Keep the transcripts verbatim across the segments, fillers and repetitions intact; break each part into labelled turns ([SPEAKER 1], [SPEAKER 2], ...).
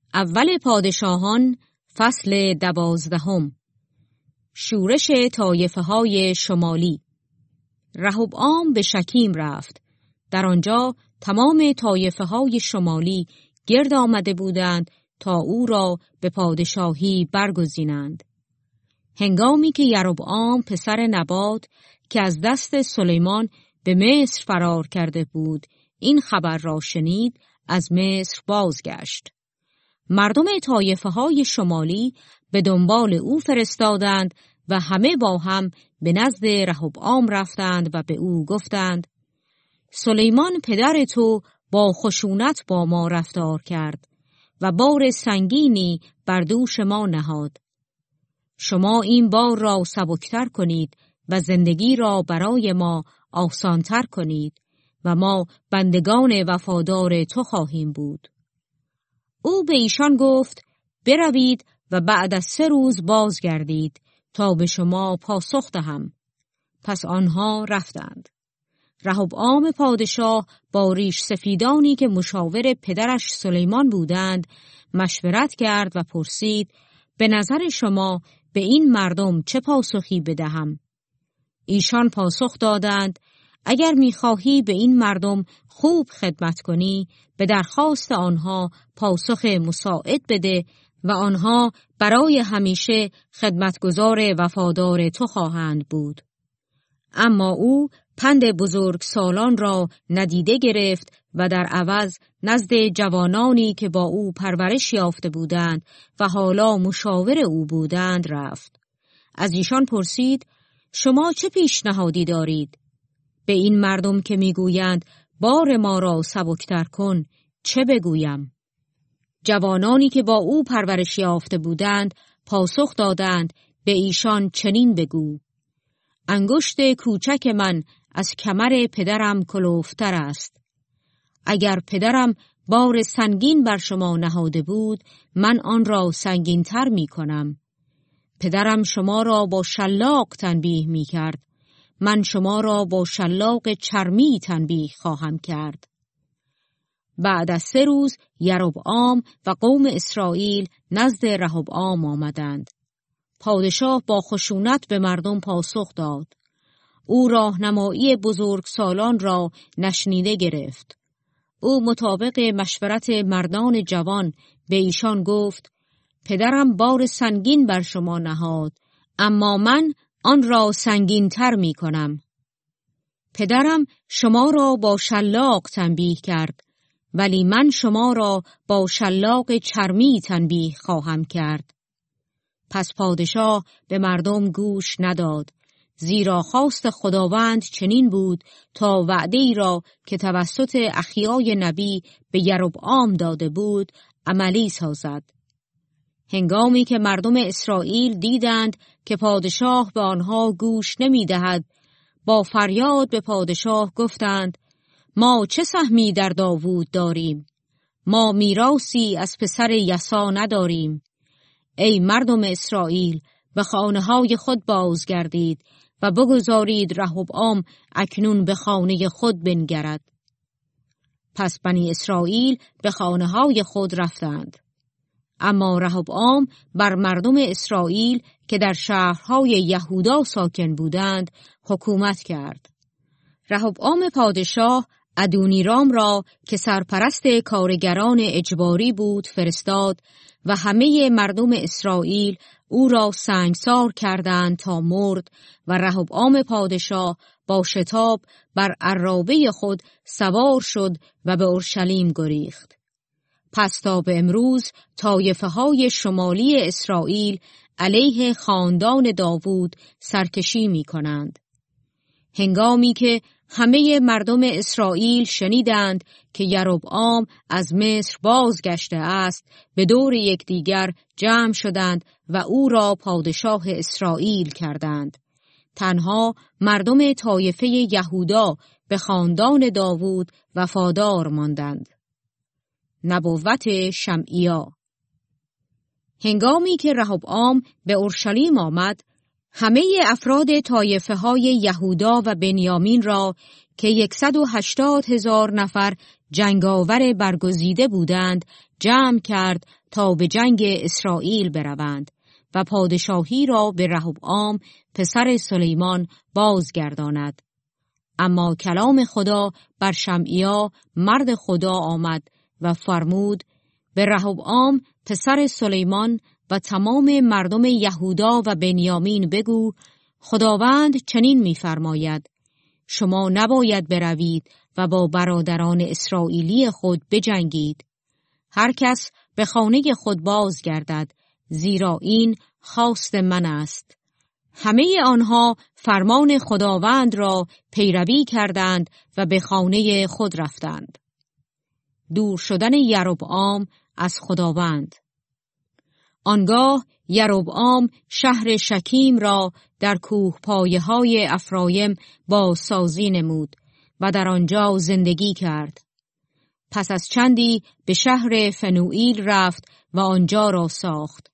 [SPEAKER 1] اول پادشاهان فصل دوازدهم. شورش طایفه های شمالی. رهبعام به شکیم رفت. در آنجا تمام طایفه های شمالی گرد آمده بودند تا او را به پادشاهی برگزینند. هنگامی که یربعام پسر نبات که از دست سلیمان به مصر فرار کرده بود این خبر را شنید، از مصر بازگشت. مردم طایفه های شمالی به دنبال او فرستادند و همه با هم به نزد رهبعام رفتند و به او گفتند: سلیمان پدر تو با خشونت با ما رفتار کرد و بار سنگینی بر دوش ما نهاد. شما این بار را سبکتر کنید و زندگی را برای ما آسانتر کنید و ما بندگان وفادار تو خواهیم بود. او به ایشان گفت: بروید و بعد از سه روز بازگردید تا به شما پاسخ دهم. پس آنها رفتند. رهبعام پادشاه با ریش سفیدانی که مشاور پدرش سلیمان بودند مشورت کرد و پرسید: به نظر شما به این مردم چه پاسخی بدهم؟ ایشان پاسخ دادند: اگر می‌خواهی به این مردم خوب خدمت کنی، به درخواست آنها پاسخ مساعد بده و آنها برای همیشه خدمتگزار وفادار تو خواهند بود. اما او پند بزرگ سالان را ندیده گرفت و در عوض نزد جوانانی که با او پرورش یافته بودند و حالا مشاور او بودند رفت. از ایشان پرسید: شما چه پیشنهادی دارید؟ به این مردم که میگویند بار ما را سبکتر کن چه بگویم؟ جوانانی که با او پرورش یافته بودند پاسخ دادند: به ایشان چنین بگو: انگشت کوچک من از کمر پدرم کلوفتر است. اگر پدرم بار سنگین بر شما نهاده بود، من آن را سنگین تر می کنم. پدرم شما را با شلاق تنبیه می کرد، من شما را با شلاق چرمی تنبیه خواهم کرد. بعد از سه روز یربعام و قوم اسرائیل نزد رهبعام آمدند. پادشاه با خشونت به مردم پاسخ داد. او راهنمایی بزرگ سالان را نشنیده گرفت. او مطابق مشورت مردان جوان به ایشان گفت: پدرم بار سنگین بر شما نهاد، اما من آن را سنگین تر می کنم. پدرم شما را با شلاق تنبیه کرد، ولی من شما را با شلاق چرمی تنبیه خواهم کرد. پس پادشاه به مردم گوش نداد، زیرا خواست خداوند چنین بود تا وعده‌ای را که توسط اخیای نبی به یربعام داده بود عملی سازد. هنگامی که مردم اسرائیل دیدند که پادشاه به آنها گوش نمی دهد، با فریاد به پادشاه گفتند: ما چه سهمی در داوود داریم؟ ما میراثی از پسر یسا نداریم. ای مردم اسرائیل، به خانه‌های خود بازگردید و بگذارید رهبعام اکنون به خانه خود بنگرد. پس بنی اسرائیل به خانه‌های خود رفتند. اما رهبعام بر مردم اسرائیل که در شهرهای یهودا ساکن بودند حکومت کرد. رهبعام پادشاه ادونیرام را که سرپرست کارگران اجباری بود فرستاد و همه مردم اسرائیل او را سنگسار کردند تا مرد و رهبعام پادشاه با شتاب بر عرابه خود سوار شد و به اورشلیم گریخت. پس تا به امروز طایفه های شمالی اسرائیل علیه خاندان داوود سرکشی می کنند. هنگامی که همه مردم اسرائیل شنیدند که یربعام از مصر بازگشته است، به دور یکدیگر جمع شدند و او را پادشاه اسرائیل کردند. تنها مردم طایفه یهودا به خاندان داوود وفادار ماندند. نبوت شمعیا. هنگامی که رهبعام به اورشلیم آمد، همه افراد طایفه های یهودا و بنیامین را که صد و هشتاد هزار نفر جنگاور برگزیده بودند جمع کرد تا به جنگ اسرائیل بروند و پادشاهی را به رهبعام پسر سلیمان بازگرداند. اما کلام خدا بر شمعیا مرد خدا آمد و فرمود: به رهبعام پسر سلیمان و تمام مردم یهودا و بنیامین بگو: خداوند چنین می‌فرماید: شما نباید بروید و با برادران اسرائیلی خود بجنگید. هر کس به خانه خود بازگردد، زیرا این خواست من است. همه آنها فرمان خداوند را پیروی کردند و به خانه خود رفتند. دور شدن یربعام از خداوند. آنگاه یربعام شهر شکیم را در کوه پایه های افرایم بازسازی نمود و در آنجا زندگی کرد. پس از چندی به شهر فنوئیل رفت و آنجا را ساخت.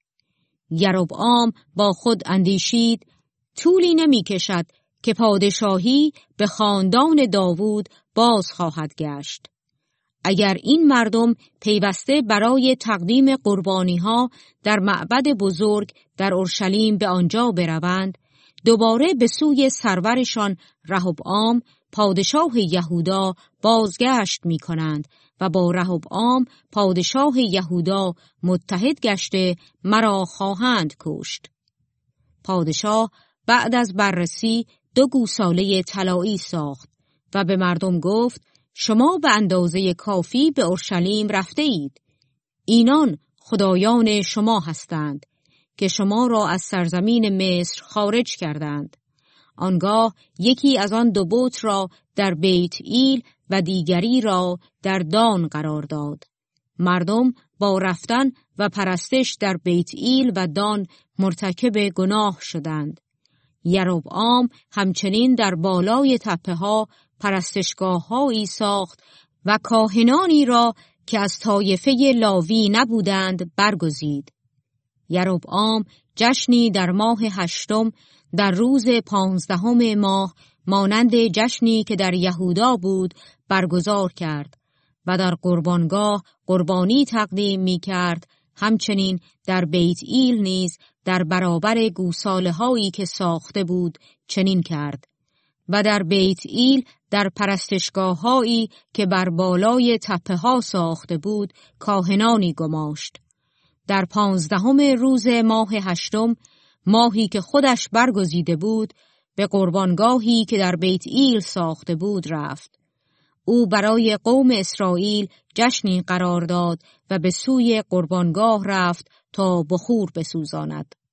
[SPEAKER 1] یربعام با خود اندیشید: طولی نمی کشد که پادشاهی به خاندان داوود باز خواهد گشت. اگر این مردم پیوسته برای تقدیم قربانی ها در معبد بزرگ در اورشلیم به آنجا بروند، دوباره به سوی سرورشان رهبعام پادشاه یهودا بازگشت می کنند و با رهبعام پادشاه یهودا متحد گشته مرا خواهند کشت. پادشاه بعد از بررسی دو گوساله طلایی ساخت و به مردم گفت: شما به اندازه کافی به اورشلیم رفته اید. اینان خدایان شما هستند که شما را از سرزمین مصر خارج کردند. آنگاه یکی از آن دو بت را در بیت ایل و دیگری را در دان قرار داد. مردم با رفتن و پرستش در بیت ایل و دان مرتکب گناه شدند. یربعام همچنین در بالای تپه ها پرستشگاه هایی ساخت و کاهنانی را که از طایفه لاوی نبودند برگزید. یربعام جشنی در ماه هشتم در روز پانزدهم ماه مانند جشنی که در یهودا بود برگزار کرد و در قربانگاه قربانی تقدیم می کرد. همچنین در بیت ایل نیز در برابر گوساله هایی که ساخته بود چنین کرد و در بیت ایل در پرستشگاه هایی که بر بالای تپه ها ساخته بود کاهنانی گماشت. در پانزدهم روز ماه هشتم، ماهی که خودش برگزیده بود، به قربانگاهی که در بیت ایل ساخته بود رفت. او برای قوم اسرائیل جشنی قرار داد و به سوی قربانگاه رفت تا بخور بسوزاند.